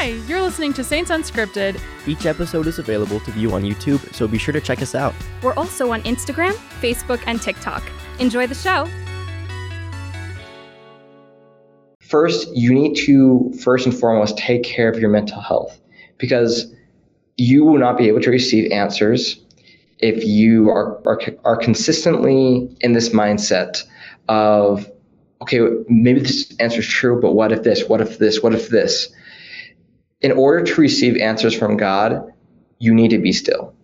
Hi, you're listening to Saints Unscripted. Each episode is available to view on YouTube, so be sure to check us out. We're also on Instagram, Facebook, and TikTok. Enjoy the show. First, you need to first and foremost take care of your mental health, because you will not be able to receive answers if you are consistently in this mindset of, okay, maybe this answer is true, but what if this, what if this, what if this? In order to receive answers from God, you need to be still.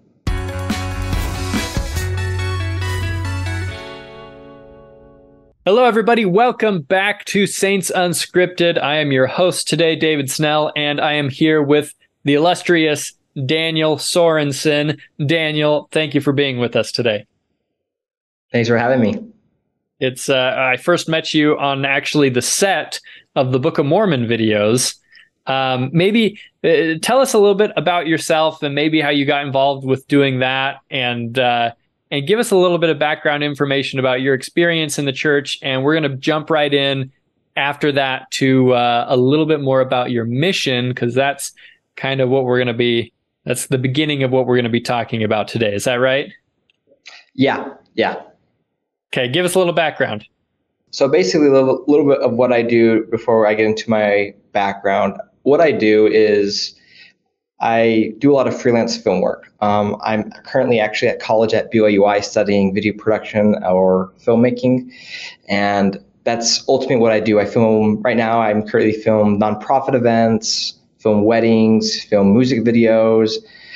Hello, everybody. Welcome back to Saints Unscripted. I am your host today, David Snell, and I am here with the illustrious Daniel Sorensen. Daniel, thank you for being with us today. Thanks for having me. It's I first met you on actually the set of the Book of Mormon videos. Maybe tell us a little bit about yourself and maybe how you got involved with doing that, and give us a little bit of background information about your experience in the church. And we're going to jump right in after that to a little bit more about your mission, because that's kind of what we're going to be. That's the beginning of what we're going to be talking about today. Is that right? Yeah. Okay, give us a little background. So basically, a little bit of what I do before I get into my background. What I do is I do a lot of freelance film work. I'm currently actually at college at BYUI studying video production or filmmaking, and that's ultimately what I do. I film right now. I'm currently film nonprofit events, film weddings, film music videos,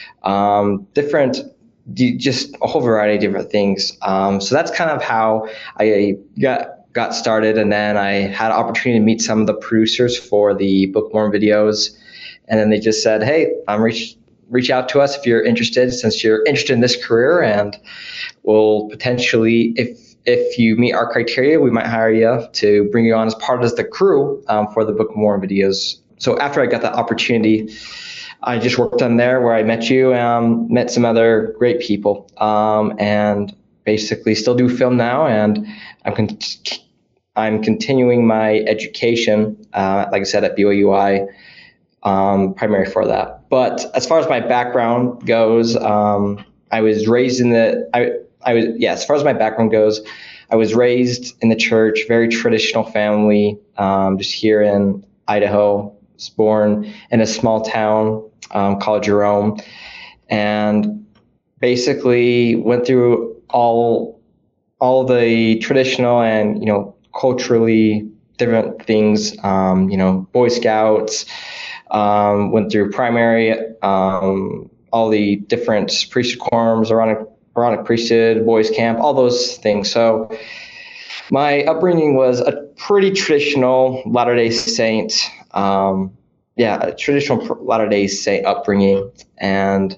just a whole variety of different things. So that's kind of how I got started, and then I had an opportunity to meet some of the producers for the Book of Mormon videos, and then they just said, "Hey, reach out to us if you're interested, since you're interested in this career, and we'll potentially, if you meet our criteria, we might hire you to bring you on as part of the crew for the Book of Mormon videos." So after I got that opportunity, I just worked on there where I met you, met some other great people, and basically still do film now, and I'm continuing my education, like I said, at BYUI, primary for that. But as far as my background goes, I was raised in as far as my background goes, I was raised in the church, very traditional family, just here in Idaho. I was born in a small town called Jerome, and basically went through all the traditional and culturally different things. Boy Scouts, went through primary, all the different priesthood quorums, Aaronic priesthood, boys camp, all those things. So my upbringing was a pretty traditional Latter-day Saint. A traditional Latter-day Saint upbringing, and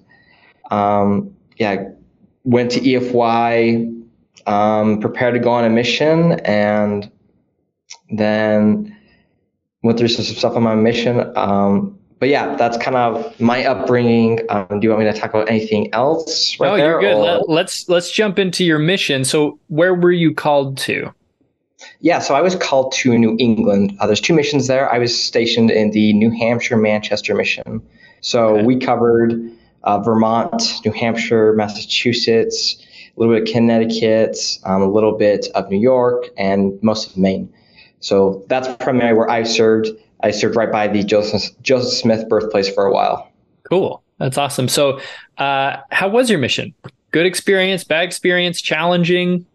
went to EFY, prepared to go on a mission, and then went through some stuff on my mission. But yeah, that's kind of my upbringing. Do you want me to talk about anything else? Right? You're good. Let's jump into your mission. So where were you called to? Yeah, so I was called to New England. There's two missions there. I was stationed in the New Hampshire-Manchester mission. So we covered Vermont, New Hampshire, Massachusetts, a little bit of Connecticut, a little bit of New York, and most of Maine. So that's primarily where I served. I served right by the Joseph Smith birthplace for a while. Cool. That's awesome. So how was your mission? Good experience, bad experience, challenging?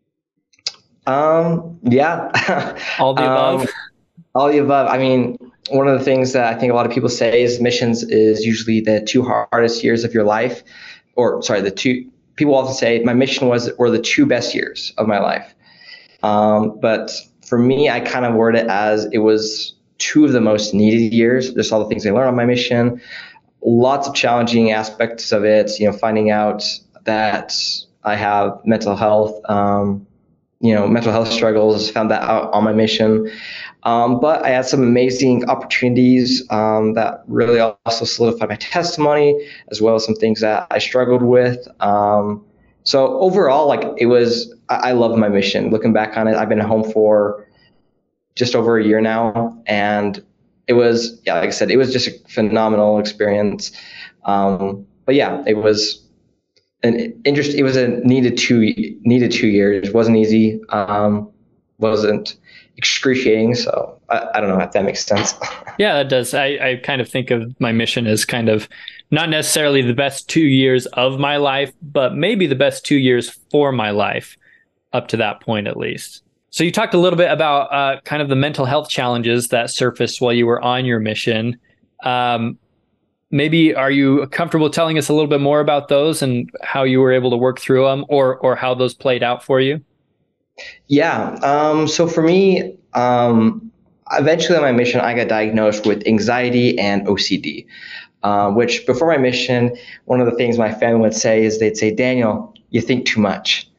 Yeah. All the above? All the above. I mean, one of the things that I think a lot of people say is missions is usually the two hardest years of your life. People often say my mission were the two best years of my life. But for me, I kind of word it as it was two of the most needed years. There's all the things I learned on my mission, lots of challenging aspects of it, finding out that I have mental health, mental health struggles, found that out on my mission. But I had some amazing opportunities that really also solidified my testimony, as well as some things that I struggled with. So overall, I love my mission. Looking back on it, I've been home for just over a year now, and it was, yeah, like I said, it was just a phenomenal experience. But yeah, it was it was a needed 2 years. It wasn't easy. Wasn't excruciating. So I don't know if that makes sense. Yeah, that does. I kind of think of my mission as kind of not necessarily the best 2 years of my life, but maybe the best 2 years for my life up to that point, at least. So you talked a little bit about kind of the mental health challenges that surfaced while you were on your mission. Maybe are you comfortable telling us a little bit more about those and how you were able to work through them, or how those played out for you? Yeah. So for me, eventually on my mission, I got diagnosed with anxiety and OCD, which before my mission, one of the things my family would say is they'd say, Daniel, you think too much.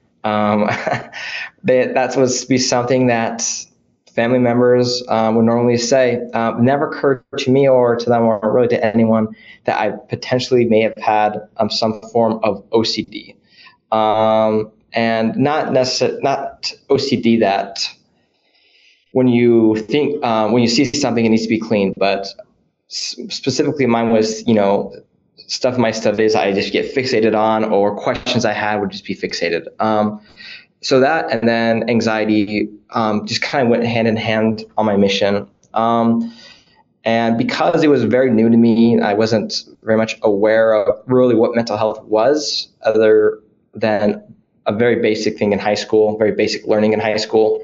That was be something that family members would normally say. Never occurred to me or to them or really to anyone that I potentially may have had some form of OCD. And not OCD that when you think, when you see something, it needs to be clean, but specifically mine was, stuff in my studies I just get fixated on, or questions I had would just be fixated. So that, and then anxiety, just kind of went hand in hand on my mission. And because it was very new to me, I wasn't very much aware of really what mental health was, other than a very basic thing in high school, very basic learning in high school.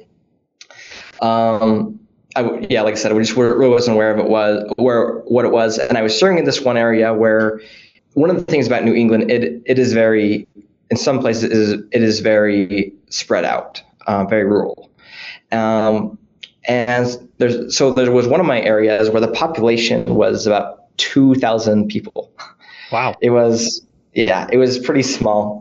Like I said, I just really wasn't aware of what it was. And I was serving in this one area where one of the things about New England, it is very, in some places, it is very spread out, very rural. And there was one of my areas where the population was about 2,000 people. Wow. It was pretty small.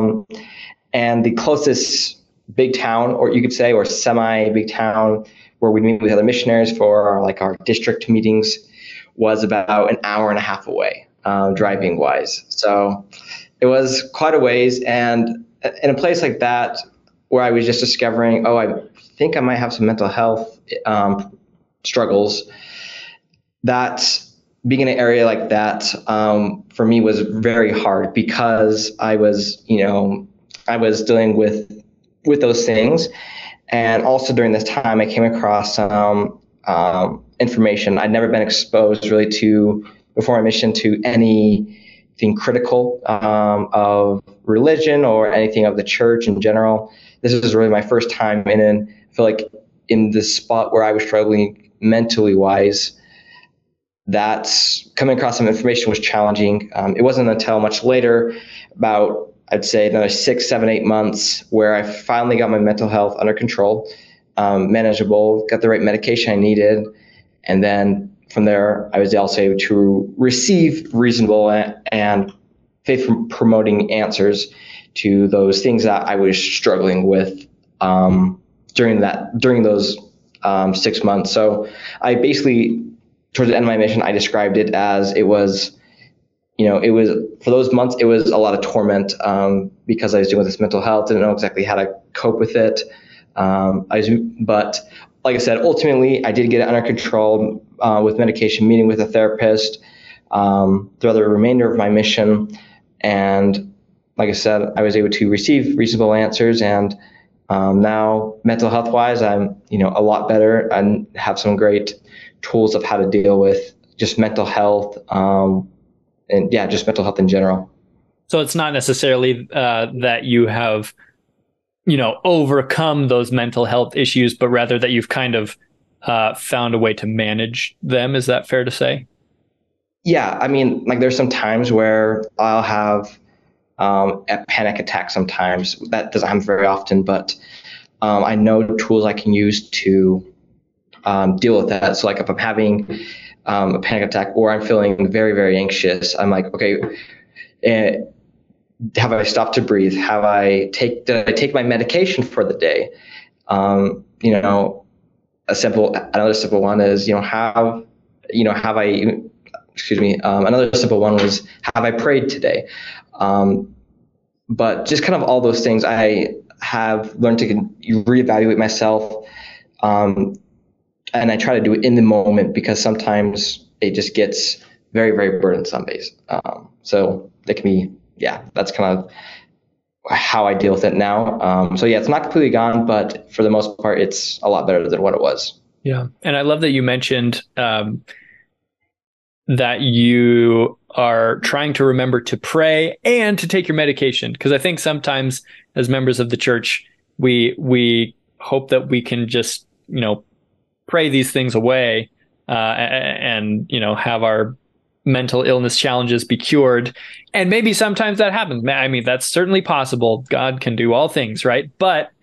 And the closest big town, or you could say, or semi-big town where we meet with other missionaries for our district meetings, was about an hour and a half away, driving wise. So it was quite a ways. And in a place like that, where I was just discovering, I think I might have some mental health struggles, that being in an area like that, for me was very hard, because I was dealing with those things. And also during this time, I came across information I'd never been exposed really to before my mission, to anything critical of religion or anything of the church in general. This was really my first time I feel like in this spot where I was struggling mentally wise, that coming across some information was challenging. It wasn't until much later, about I'd say another 6, 7, 8 months, where I finally got my mental health under control, manageable, got the right medication I needed. And then from there, I was also able to receive reasonable and faith-promoting answers to those things that I was struggling with during those 6 months. So I basically, towards the end of my mission, I described it as it was, it was, for those months, it was a lot of torment, because I was dealing with this mental health, didn't know exactly how to cope with it. But like I said, ultimately, I did get it under control with medication, meeting with a therapist throughout the remainder of my mission. And like I said, I was able to receive reasonable answers. And now, mental health wise, I'm a lot better and have some great tools of how to deal with just mental health. And yeah, just mental health in general. So it's not necessarily that you have, overcome those mental health issues, but rather that you've kind of found a way to manage them. Is that fair to say? Yeah, I mean, there's some times where I'll have a panic attack sometimes. That doesn't happen very often, but I know tools I can use to deal with that. So if I'm having a panic attack, or I'm feeling very, very anxious, I'm like, okay, have I stopped to breathe? Did I take my medication for the day? Another simple one is, another simple one was, have I prayed today? But just kind of all those things, I have learned to reevaluate myself, and I try to do it in the moment because sometimes it just gets very, very burdensome based. So it can be, that's kind of how I deal with it now. So it's not completely gone, but for the most part, it's a lot better than what it was. Yeah. And I love that you mentioned that you are trying to remember to pray and to take your medication. Because I think sometimes as members of the church, we hope that we can just, pray these things away and, have our mental illness challenges be cured. And maybe sometimes that happens. I mean, that's certainly possible. God can do all things, right? But,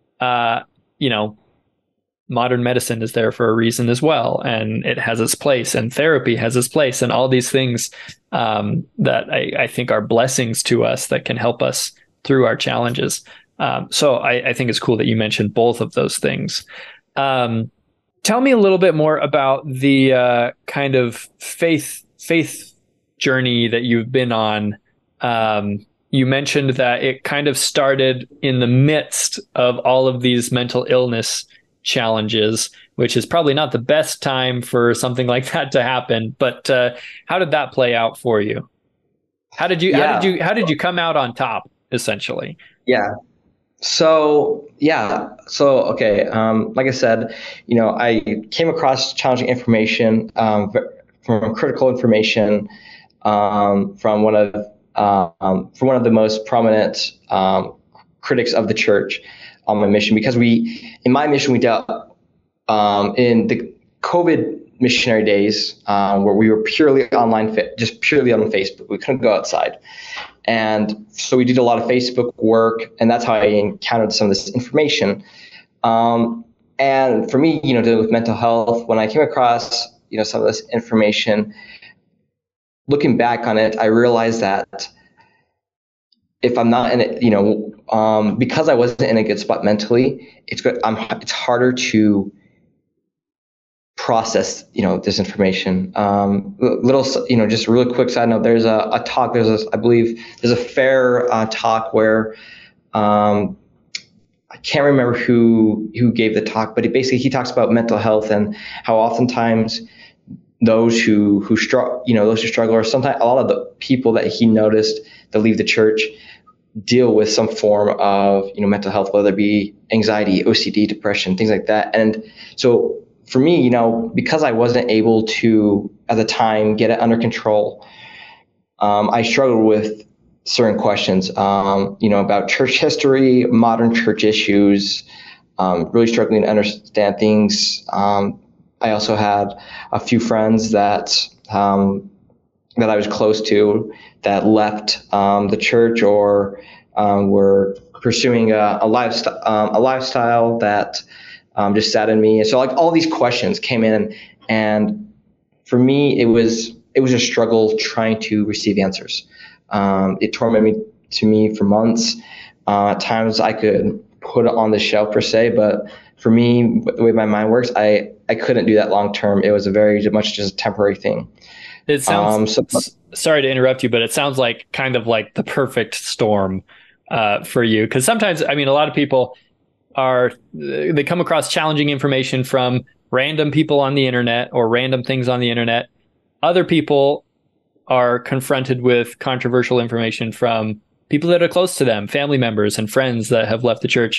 modern medicine is there for a reason as well. And it has its place, and therapy has its place, and all these things that I think are blessings to us that can help us through our challenges. So I think it's cool that you mentioned both of those things. Tell me a little bit more about the kind of faith journey that you've been on. You mentioned that it kind of started in the midst of all of these mental illness challenges, which is probably not the best time for something like that to happen. But how did that play out for you? How did you come out on top, essentially? Yeah. So okay. Like I said, I came across challenging information from critical information from one of the most prominent critics of the church on my mission, because in my mission we dealt in the COVID missionary days where we were purely online, just purely on Facebook. We couldn't go outside. And so we did a lot of Facebook work, and that's how I encountered some of this information. And for me, dealing with mental health, when I came across, some of this information, looking back on it, I realized that if I'm not in it, because I wasn't in a good spot mentally, it's harder to process, this information. Just a really quick side note, there's a talk, I believe there's a fair talk where, I can't remember who gave the talk, but he talks about mental health and how oftentimes those who struggle, or sometimes a lot of the people that he noticed that leave the church deal with some form of, mental health, whether it be anxiety, OCD, depression, things like that. And so for me, because I wasn't able to, at the time, get it under control, I struggled with certain questions, about church history, modern church issues, really struggling to understand things. I also had a few friends that I was close to that left the church or were pursuing a lifestyle that just saddened me. And so all these questions came in, and for me, it was a struggle trying to receive answers. It tormented me for months. At times I could put it on the shelf per se, but for me, the way my mind works, I couldn't do that long term. It was a very much just a temporary thing. It sounds, sorry to interrupt you, but it sounds like kind of like the perfect storm for you. Because sometimes, a lot of people they come across challenging information from random people on the internet or random things on the internet. Other people are confronted with controversial information from people that are close to them, family members and friends that have left the church.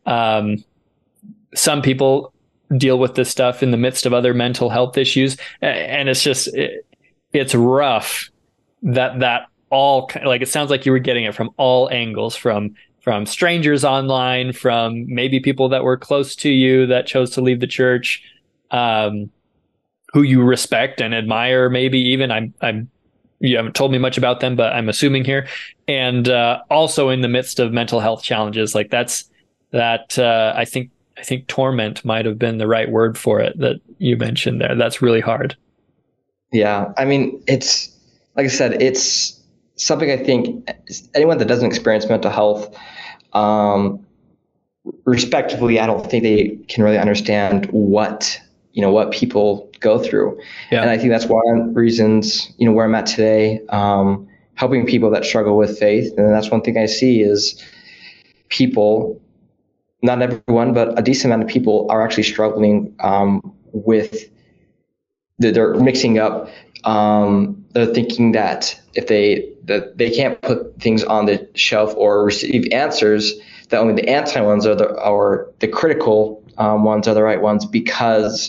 Some people deal with this stuff in the midst of other mental health issues. And it's just, it's rough that all, like, it sounds like you were getting it from all angles, from strangers online, from maybe people that were close to you that chose to leave the church, who you respect and admire, maybe even. You haven't told me much about them, but I'm assuming here. And also in the midst of mental health challenges, like I think torment might have been the right word for it that you mentioned there. That's really hard. Yeah. It's, like I said, it's something I think anyone that doesn't experience mental health, respectively, I don't think they can really understand what people go through. Yeah. And I think that's one of the reasons, where I'm at today, helping people that struggle with faith. And that's one thing I see is people, not everyone, but a decent amount of people are actually struggling with they're mixing up. They're thinking that if they can't put things on the shelf or receive answers, that only the anti ones are the critical ones are the right ones, because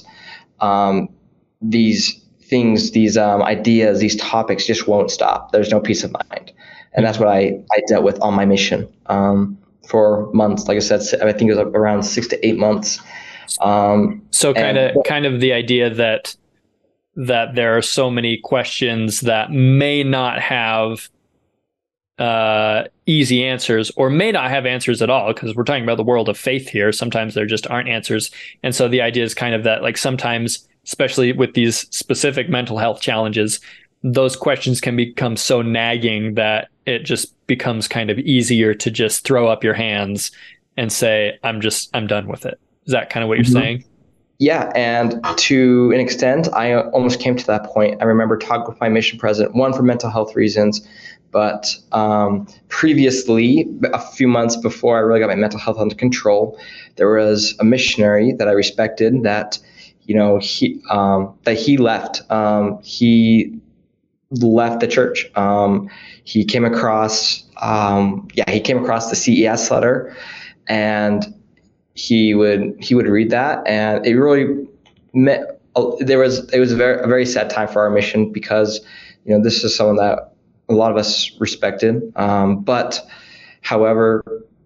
these things, these ideas, these topics just won't stop. There's no peace of mind. And that's what I dealt with on my mission for months. Like I said, I think it was around 6 to 8 months. So kind of the idea that there are so many questions that may not have easy answers, or may not have answers at all, because we're talking about the world of faith here. Sometimes there just aren't answers. And so the idea is kind of that, like, sometimes, especially with these specific mental health challenges, those questions can become so nagging that it just becomes kind of easier to just throw up your hands and say, I'm done with it. Is that kind of what you're saying? Yeah, and to an extent, I almost came to that point. I remember talking with my mission president, one for mental health reasons, but previously, a few months before I really got my mental health under control, there was a missionary that I respected that, he left. He left the church. He came across the CES letter, and he would read that, and it really meant it was a very sad time for our mission, because this is someone that a lot of us respected, but however,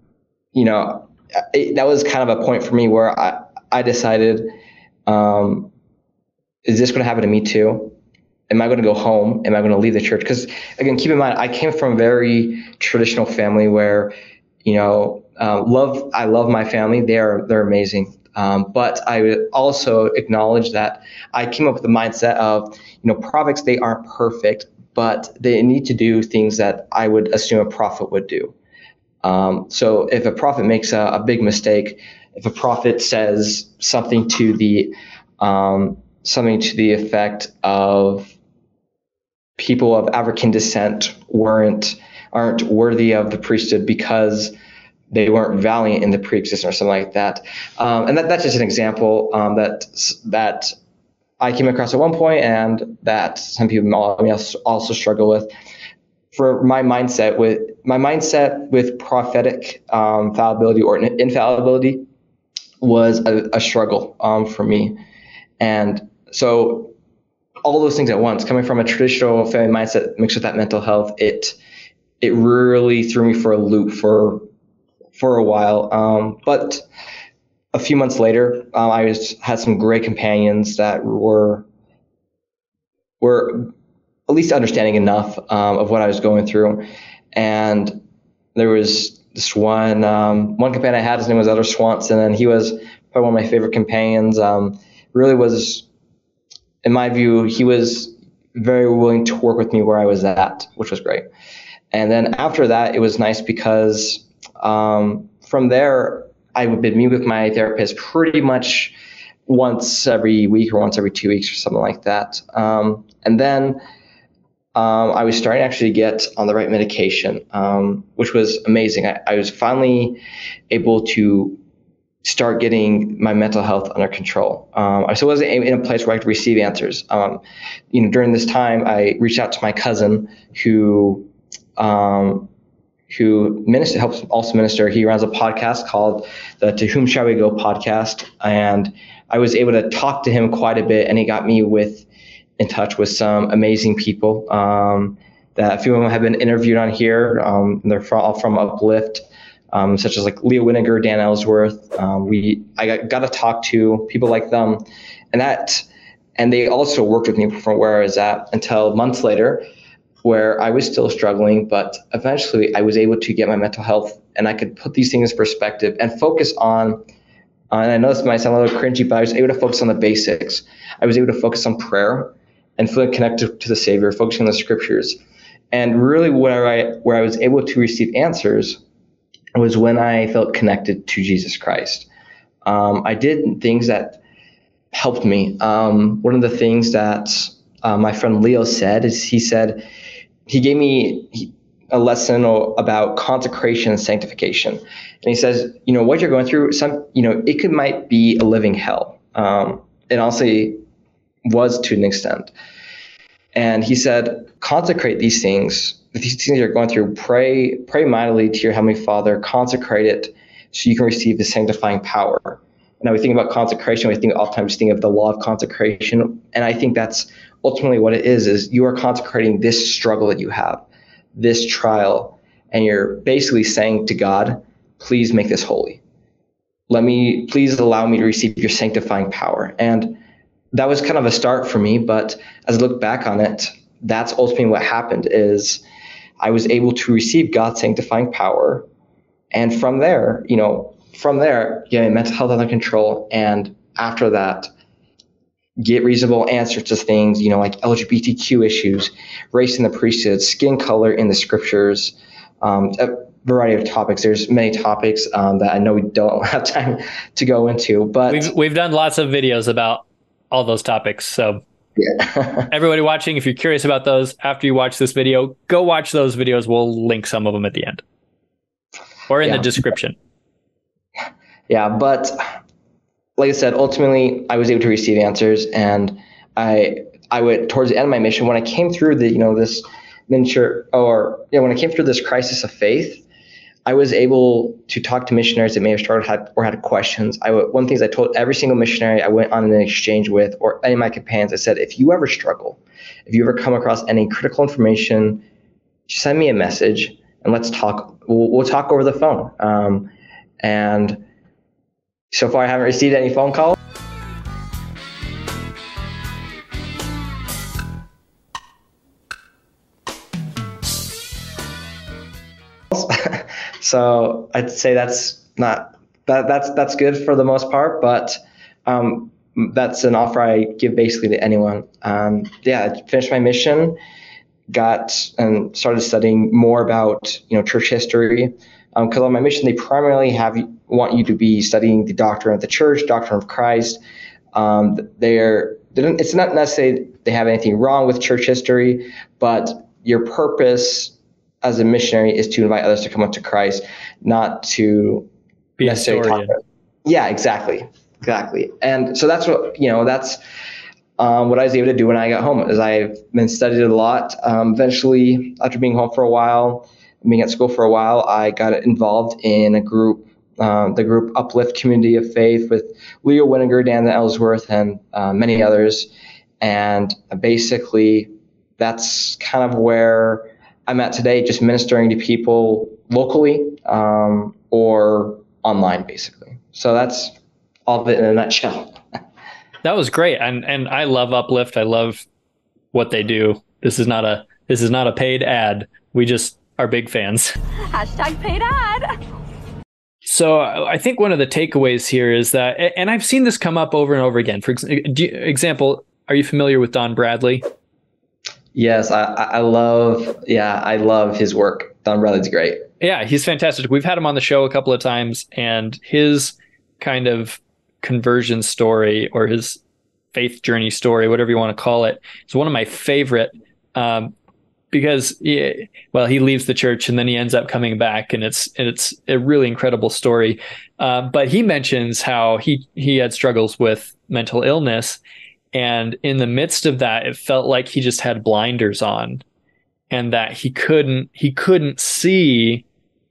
that was kind of a point for me where I decided, is this going to happen to me too? Am I going to go home? Am I going to leave the church? Because again, keep in mind, I came from a very traditional family where I love my family. They're amazing. But I would also acknowledge that I came up with the mindset of, prophets, they aren't perfect, but they need to do things that I would assume a prophet would do. So if a prophet makes a big mistake, if a prophet says something to the effect of people of African descent aren't worthy of the priesthood because they weren't valiant in the pre-existence or something like that. And that's just an example that I came across at one point, and that some people also struggle with. For my mindset with prophetic fallibility or infallibility was a struggle for me. And so all those things at once, coming from a traditional family mindset mixed with that mental health, it really threw me for a loop for a while. But a few months later, I had some great companions that were at least understanding enough of what I was going through. And there was this one companion I had, his name was Elder Swanson, and he was probably one of my favorite companions. Really was, in my view, he was very willing to work with me where I was at, which was great. And then after that, it was nice because from there, I would meet with my therapist pretty much once every week or once every 2 weeks or something like that. And then I was starting to actually get on the right medication, which was amazing. I was finally able to start getting my mental health under control. I still wasn't in a place where I could receive answers. During this time, I reached out to my cousin who helps also minister. He runs a podcast called the To Whom Shall We Go podcast. And I was able to talk to him quite a bit, and he got me in touch with some amazing people that a few of them have been interviewed on here. They're all from Uplift, such as like Leah Winnegar, Dan Ellsworth. I got to talk to people like them, and they also worked with me from where I was at until months later, where I was still struggling, but eventually I was able to get my mental health, and I could put these things in perspective and focus on, and I know this might sound a little cringy, but I was able to focus on the basics. I was able to focus on prayer and feeling connected to the Savior, focusing on the scriptures. And really where I was able to receive answers was when I felt connected to Jesus Christ. I did things that helped me. One of the things that my friend Leo said is he gave me a lesson about consecration and sanctification. And he says, what you're going through, it might be a living hell. it honestly was to an extent. And he said, consecrate these things you're going through. Pray mightily to your Heavenly Father, consecrate it so you can receive the sanctifying power. Now we think about consecration, we think oftentimes think of the law of consecration. And I think that's ultimately what it is you are consecrating this struggle that you have, this trial, and you're basically saying to God, please make this holy. Please allow me to receive your sanctifying power. And that was kind of a start for me, but as I look back on it, that's ultimately what happened is I was able to receive God's sanctifying power. And from there, get mental health under control. And after that, get reasonable answers to things, like LGBTQ issues, race in the priesthood, skin color in the scriptures, a variety of topics. There's many topics that I know we don't have time to go into, but we've done lots of videos about all those topics. So yeah. Everybody watching, if you're curious about those, after you watch this video, go watch those videos. We'll link some of them at the end or in the description. Yeah, but like I said, ultimately I was able to receive answers, and I went towards the end of my mission when I came through this when I came through this crisis of faith. I was able to talk to missionaries that may have struggled or had questions. One of the things I told every single missionary I went on an exchange with, or any of my companions, I said, if you ever struggle, if you ever come across any critical information, just send me a message and let's talk. We'll talk over the phone. And so far I haven't received any phone calls. So I'd say that's good for the most part, but that's an offer I give basically to anyone. I finished my mission, and started studying more about church history. Because on my mission, they primarily want you to be studying the doctrine of the church, doctrine of Christ. It's not necessarily they have anything wrong with church history, but your purpose as a missionary is to invite others to come up to Christ, not to be necessarily talk about. Yeah, exactly. And so that's what what I was able to do when I got home. Is I've been studied a lot. Eventually, after being home for a while, being at school for a while, I got involved in a group, the group Uplift Community of Faith with Leo Winnegar, Dan Ellsworth, and many others. And basically, that's kind of where I'm at today, just ministering to people locally or online, basically. So that's all of it in a nutshell. That was great, and I love Uplift. I love what they do. This is not a paid ad. We just are big fans. #paid ad. So I think one of the takeaways here is that, and I've seen this come up over and over again. For example, are you familiar with Don Bradley? Yes, I love his work. Don Bradley's great. Yeah, he's fantastic. We've had him on the show a couple of times, and his kind of conversion story or his faith journey story, whatever you want to call it, is one of my favorite because he leaves the church and then he ends up coming back, and it's a really incredible story. But he mentions how he had struggles with mental illness. And in the midst of that, it felt like he just had blinders on, and that he couldn't see,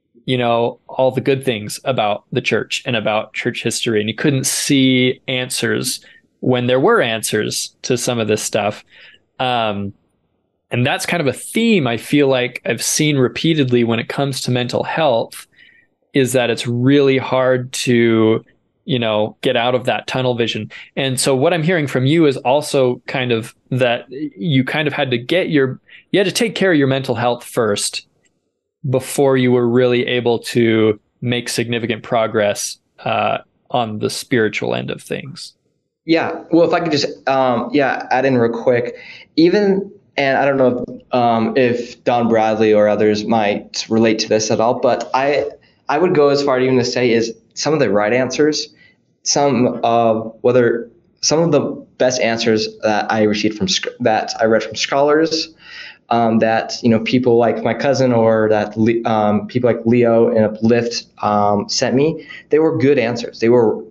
all the good things about the church and about church history. And he couldn't see answers when there were answers to some of this stuff. And that's kind of a theme I feel like I've seen repeatedly when it comes to mental health, is that it's really hard to get out of that tunnel vision. And so what I'm hearing from you is also kind of that you kind of had to take care of your mental health first before you were really able to make significant progress on the spiritual end of things. Yeah. Well, if I could just add in real quick, and I don't know if Don Bradley or others might relate to this at all, but I would go as far even to say is some of the right answers, some of the best answers that I received that I read from scholars, that people like my cousin or that people like Leo and Uplift sent me, they were good answers. They were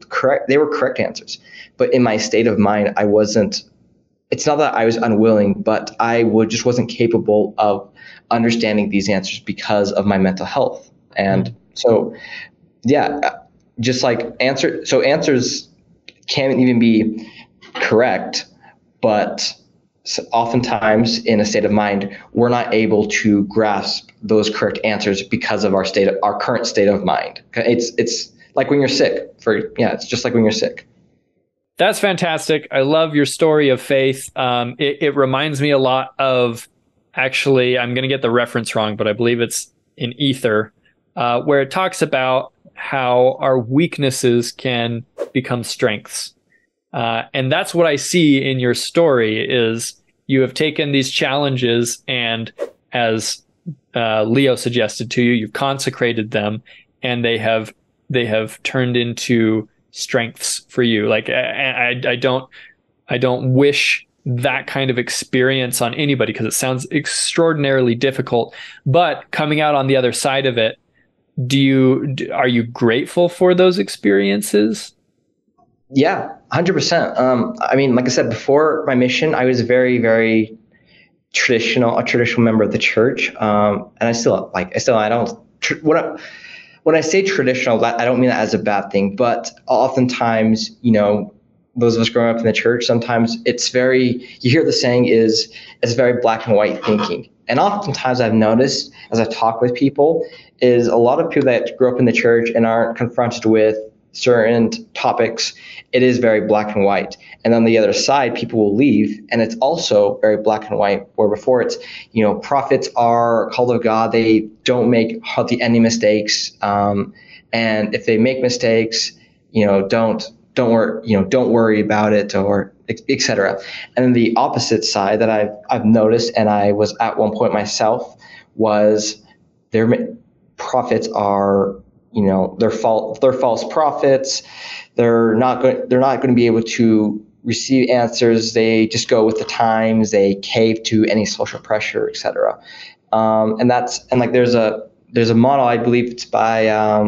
correct. They were correct answers, but in my state of mind, I wasn't. It's not that I was unwilling, but just wasn't capable of understanding these answers because of my mental health. And so, yeah, just like answers can't even be correct, but oftentimes in a state of mind, we're not able to grasp those correct answers because of our current state of mind. It's like when you're sick. It's just like when you're sick. That's fantastic. I love your story of faith. It reminds me a lot of, actually, I'm going to get the reference wrong, but I believe it's in Ether, where it talks about how our weaknesses can become strengths. And that's what I see in your story is you have taken these challenges and, as Leo suggested to you, you've consecrated them, and they have turned into strengths for you. Like I don't wish that kind of experience on anybody because it sounds extraordinarily difficult. But coming out on the other side of it, are you grateful for those experiences? Yeah, 100%. I mean, like I said, before my mission, I was very, very a traditional member of the church. And I don't. When I say traditional, I don't mean that as a bad thing, but oftentimes, those of us growing up in the church, sometimes you hear the saying it's very black and white thinking. And oftentimes I've noticed as I've talked with people is a lot of people that grew up in the church and aren't confronted with certain topics, it is very black and white. And on the other side, people will leave, and it's also very black and white, where before it's, prophets are called of God. They don't make hardly any mistakes. And if they make mistakes, don't worry about it, or et cetera. And then the opposite side that I've noticed, and I was at one point myself, was their prophets are, they're false prophets. They're not going to be able to receive answers. They just go with the times. They cave to any social pressure, et cetera. And there's a model, I believe it's by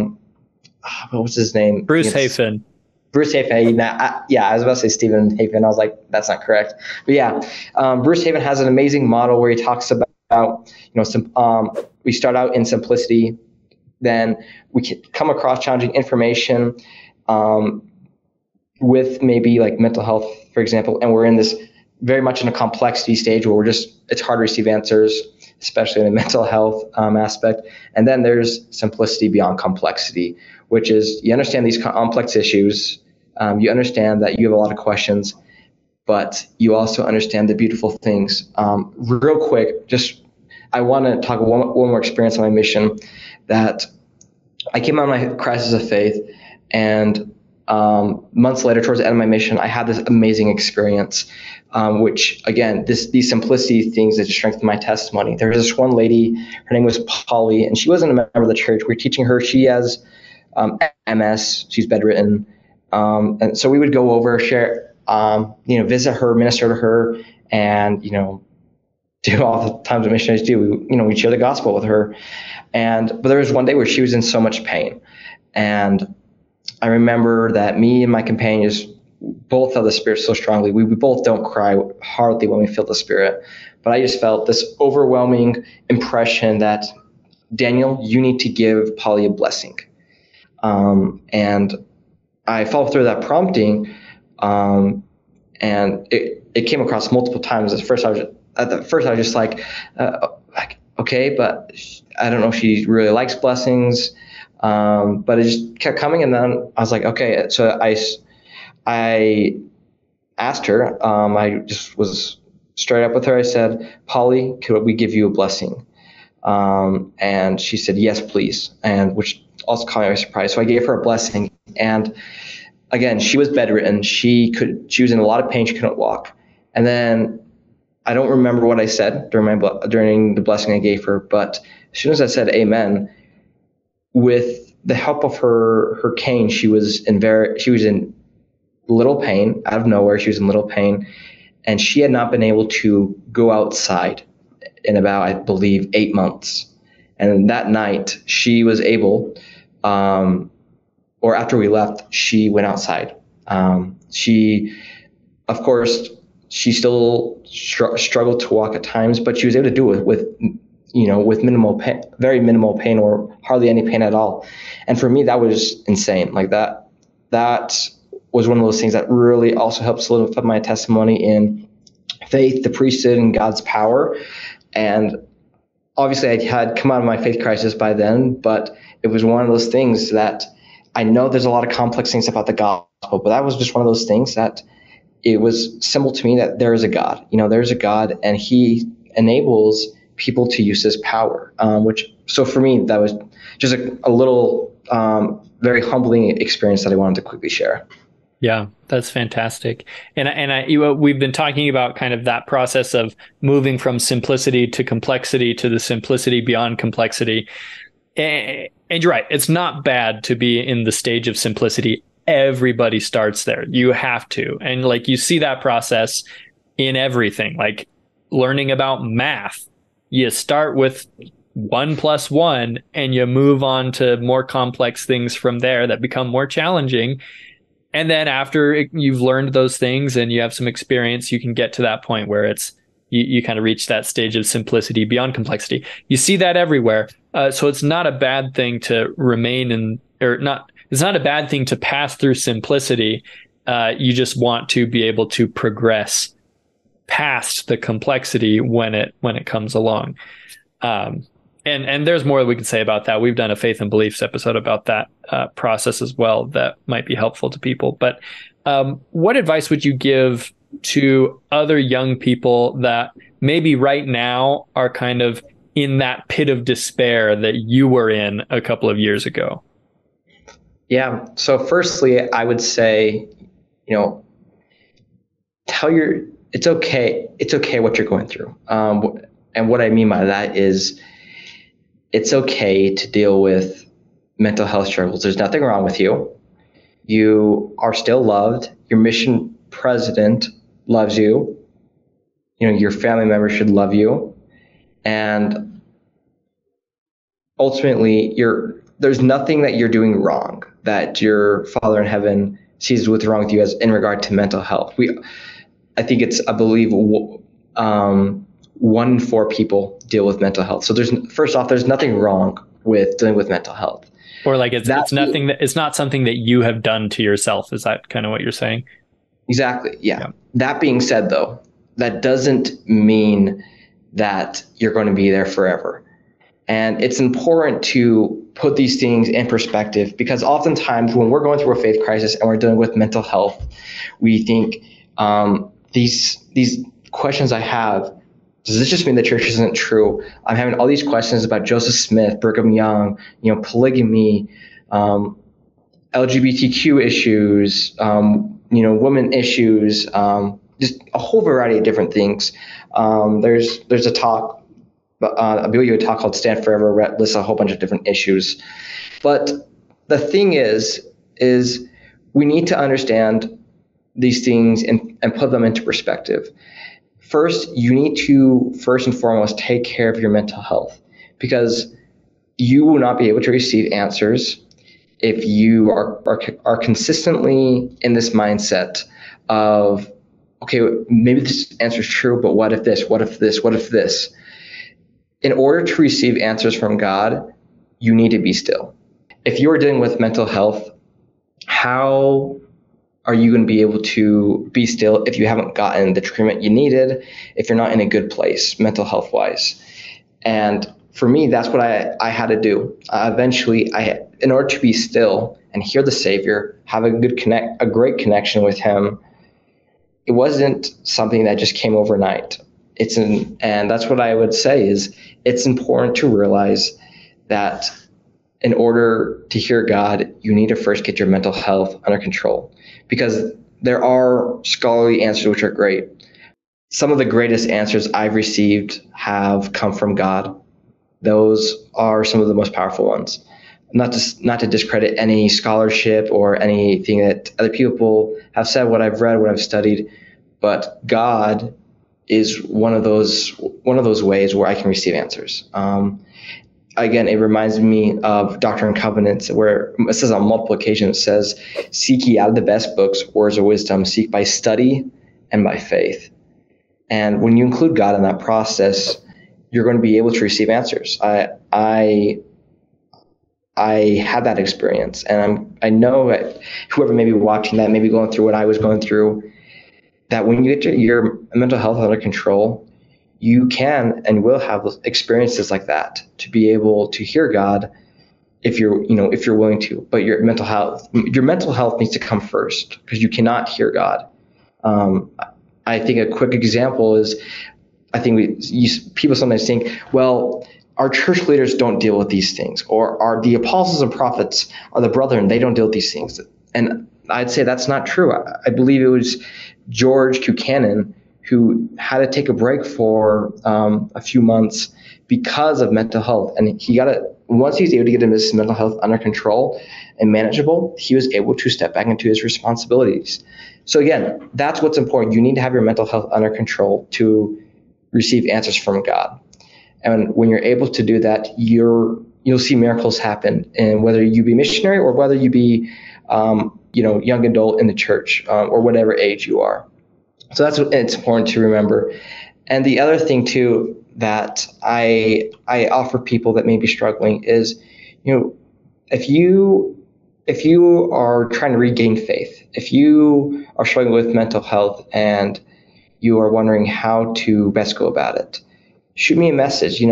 what was his name? Bruce Hafen. Bruce Hafen. I was about to say Stephen Hafen. I was like, that's not correct. But yeah, Bruce Hafen has an amazing model where he talks about, we start out in simplicity, then we can come across challenging information with maybe like mental health, for example, and we're in this very much in a complexity stage where it's hard to receive answers, especially in the mental health aspect. And then there's simplicity beyond complexity, which is you understand these complex issues, you understand that you have a lot of questions, but you also understand the beautiful things. Real quick, I want to talk one more experience on my mission, that I came on my crisis of faith, and months later, towards the end of my mission, I had this amazing experience, which again, these simplicity things that just strengthened my testimony. There was this one lady, her name was Polly, and she wasn't a member of the church. We were teaching her. She has MS. She's bedridden, and so we would go over, share, visit her, minister to her, and do all the times that missionaries do. We'd share the gospel with her. But there was one day where she was in so much pain. And I remember that me and my companions both felt the Spirit so strongly. We both don't cry hardly when we feel the Spirit. But I just felt this overwhelming impression that, Daniel, you need to give Polly a blessing. And I followed through that prompting. And it came across multiple times. At first I was just like, okay, but I don't know if she really likes blessings. But it just kept coming, and then I was like, okay. So I asked her. I just was straight up with her. I said, Polly, could we give you a blessing? And she said, yes, please. And which also caught me by surprise. So I gave her a blessing, and again, she was bedridden. She was in a lot of pain. She couldn't walk. And then I don't remember what I said during the blessing I gave her, but as soon as I said amen, with the help of her cane, she was in little pain, out of nowhere. She was in little pain, and she had not been able to go outside in about, I believe, 8 months. And that night she was able, or after we left, she went outside. She, of course, she still struggled to walk at times, but she was able to do it with minimal pain, very minimal pain, or hardly any pain at all. And for me, that was insane. Like that was one of those things that really also helped solidify my testimony in faith, the priesthood, and God's power. And obviously, I had come out of my faith crisis by then, but it was one of those things that I know there's a lot of complex things about the gospel, but that was just one of those things that it was simple to me that there is a God. There's a God, and He enables people to use His power. So for me, that was just a little very humbling experience that I wanted to quickly share. Yeah, that's fantastic. And we've been talking about kind of that process of moving from simplicity to complexity to the simplicity beyond complexity. And you're right, it's not bad to be in the stage of simplicity. Everybody starts there. You have to. And like you see that process in everything, like learning about math. You start with 1 + 1 and you move on to more complex things from there that become more challenging. And then after you've learned those things and you have some experience, you can get to that point where it's you kind of reach that stage of simplicity beyond complexity. You see that everywhere. So it's not a bad thing to it's not a bad thing to pass through simplicity. You just want to be able to progress past the complexity when it comes along. And there's more we can say about that. We've done a faith and beliefs episode about that process as well that might be helpful to people. But what advice would you give to other young people that maybe right now are kind of in that pit of despair that you were in a couple of years ago? Yeah. So firstly, I would say, it's okay. It's okay what you're going through. And what I mean by that is it's okay to deal with mental health struggles. There's nothing wrong with you. You are still loved. Your mission president loves you. Your family members should love you. And ultimately, there's nothing that you're doing wrong that your Father in heaven sees what's wrong with you as in regard to mental health. I think it's, I believe, 1 in 4 people deal with mental health. So first off, there's nothing wrong with dealing with mental health. Or like it's not something that you have done to yourself. Is that kind of what you're saying? Exactly. Yeah. That being said, though, that doesn't mean that you're going to be there forever. And it's important to put these things in perspective, because oftentimes when we're going through a faith crisis and we're dealing with mental health, we think these questions I have, does this just mean the church isn't true? I'm having all these questions about Joseph Smith, Brigham Young, polygamy, LGBTQ issues, women issues, just a whole variety of different things. There's a talk, a video talk called Stand Forever that lists a whole bunch of different issues. But the thing is we need to understand these things and put them into perspective. First, you need to first and foremost take care of your mental health, because you will not be able to receive answers if you are consistently in this mindset of, okay, maybe this answer is true, but what if this? What if this? What if this? In order to receive answers from God, you need to be still. If you are dealing with mental health, how are you going to be able to be still if you haven't gotten the treatment you needed, if you're not in a good place mental health wise? And for me, that's what I had to do. Eventually, in order to be still and hear the Savior, have a great connection with Him, it wasn't something that just came overnight. And that's what I would say is it's important to realize that in order to hear God, you need to first get your mental health under control, because there are scholarly answers which are great. Some of the greatest answers I've received have come from God. Those are some of the most powerful ones. Not to discredit any scholarship or anything that other people have said, what I've read, what I've studied, but God is one of those ways where I can receive answers. again, it reminds me of Doctrine and Covenants, where it says on multiple occasions, it says, seek ye out of the best books, words of wisdom, seek by study and by faith. And when you include God in that process, you're going to be able to receive answers. I had that experience, and I know that whoever may be watching that, may be going through what I was going through, that when you get your mental health under control, you can and will have experiences like that to be able to hear God if you're willing to. But your mental health needs to come first, because you cannot hear God. I think a quick example is, I think people sometimes think, well, our church leaders don't deal with these things, or the apostles and prophets are the brethren, they don't deal with these things. And I'd say that's not true. I believe it was George Buchanan who had to take a break for a few months because of mental health. And once he was able to get his mental health under control and manageable, he was able to step back into his responsibilities. So again, that's what's important. You need to have your mental health under control to receive answers from God. And when you're able to do that, you'll see miracles happen. And whether you be missionary or whether you be, young adult in the church, or whatever age you are. So that's what it's important to remember. And the other thing too that I offer people that may be struggling is, if you are trying to regain faith, if you are struggling with mental health and you are wondering how to best go about it, shoot me a message.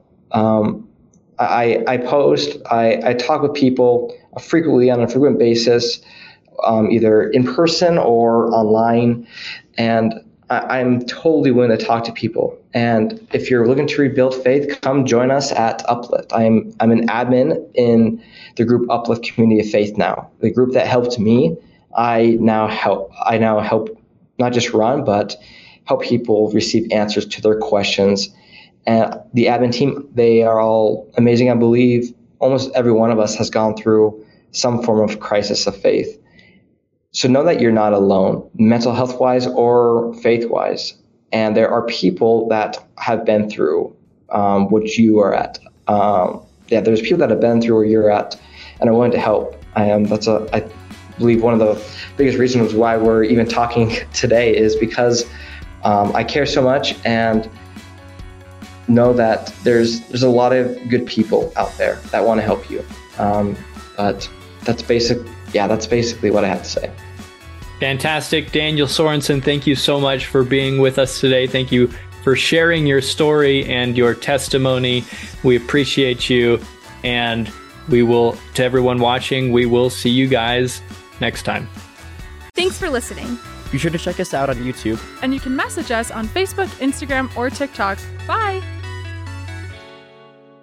I post, I talk with people frequently on a frequent basis, either in person or online. And I'm totally willing to talk to people. And if you're looking to rebuild faith, come join us at Uplift. I'm an admin in the group Uplift Community of Faith now. The group that helped me, I now help not just run, but help people receive answers to their questions. And the admin team, they are all amazing. I believe almost every one of us has gone through some form of crisis of faith. So know that you're not alone, mental health-wise or faith-wise. And there are people that have been through what you are at. There's people that have been through where you're at and are willing to help. I believe one of the biggest reasons why we're even talking today is because I care so much and know that there's a lot of good people out there that want to help you. But that's basically what I have to say. Fantastic. Daniel Sorensen, thank you so much for being with us today. Thank you for sharing your story and your testimony. We appreciate you. And to everyone watching, we will see you guys next time. Thanks for listening. Be sure to check us out on YouTube. And you can message us on Facebook, Instagram, or TikTok. Bye!